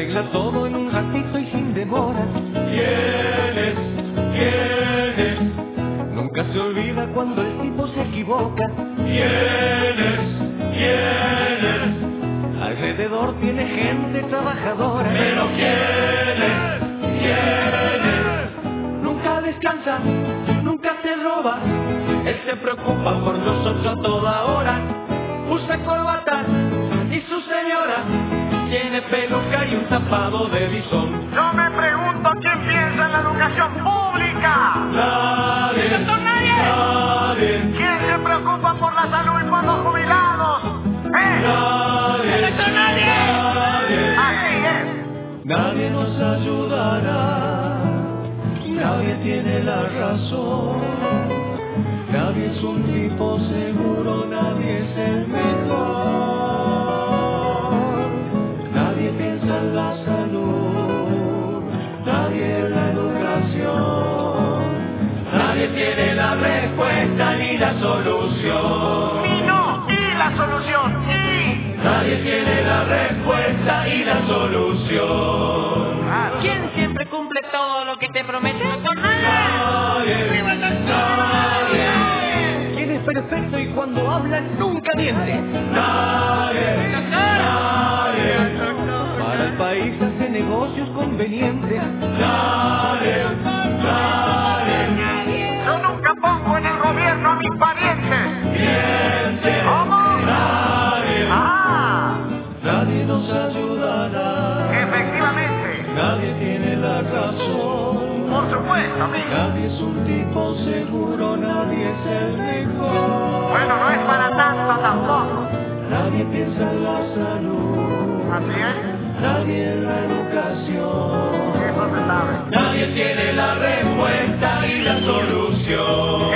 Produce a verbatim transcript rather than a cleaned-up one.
arregla todo en un ratito y sin demora. ¿Quién es? ¿Quién es? Nunca se olvida cuando el tipo se equivoca. ¿Quién es? ¿Quién es? Alrededor tiene gente trabajadora. Pero ¿quién es? ¿Quién es? Nunca descansa, nunca te roba. Él se preocupa por nosotros a toda hora. Usa corbata y su señora tiene peluca y un tapado de bisón. Yo me pregunto quién piensa en la educación pública. Nadie. ¿Doctor nadie? Nadie. ¿Quién se preocupa por la salud y por los jubilados? ¿Eh? Nadie. ¿Doctor nadie? Nadie. Así es. Nadie nos ayudará, nadie tiene la razón. Nadie es un tipo seguro, nadie es el mejor. Nadie piensa en la salud, nadie en la educación. Nadie tiene la respuesta ni la solución. Y no, y la solución, y. Nadie tiene la respuesta y la solución. Claro. ¿Quién siempre cumple todo lo que te promete? ¡Doctor nadie! Nadie. ¡Viva el doctor Nadie. nadie! ¿Quién es perfecto y cuando habla nunca miente? Nadie. Nadie. Para el país hace negocios convenientes. Nadie. Nadie. Yo nunca pongo en el gobierno a mis parientes. Piense. ¿Cómo? Nadie. Ah, Nadie nos ayudará, efectivamente. nadie tiene la razón. Por supuesto, amigo. Nadie es un tipo seguro, nadie es el mejor. Bueno, no es para tanto tampoco. Nadie piensa en la salud, Así es. nadie en la educación. Eso se sabe. Nadie tiene la respuesta y la solución.